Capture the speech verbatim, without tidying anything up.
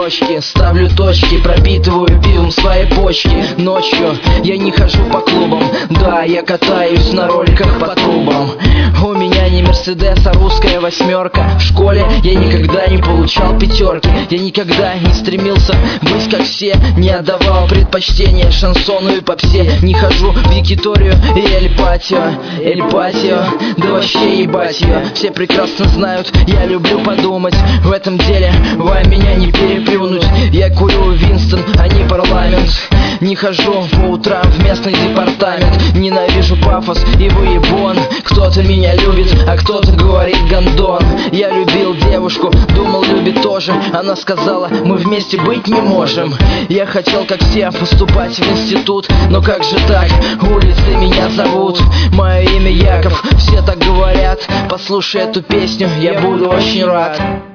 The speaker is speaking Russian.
строчки, ставлю точки, пропитываю пивом свои почки. Ночью я не хожу по клубам, да, я катаюсь на роликах по трубам. У меня не Мерседес, а русская восьмерка. В школе я никогда не получал пятерки. Я никогда не стремился быть как все, не отдавал предпочтение шансону и попсе. Не хожу в Якиторию и Эль-Патио, Эль-Патио, да вообще ебать ее. Все прекрасно знают, я люблю подумать. В этом деле вам меня не переплюнуть. Я курю Винстон, а не парламент. Не хожу по утрам в местный департамент. Ненавижу пафос и выебон. Кто-то меня любит, а кто-то говорит гандон. Я любил девушку, думал любит тоже. Она сказала, мы вместе быть не можем. Я хотел как все поступать в институт, но как же так, улицы меня зовут. Мое имя Яков, все так говорят. Послушай эту песню, я буду очень рад.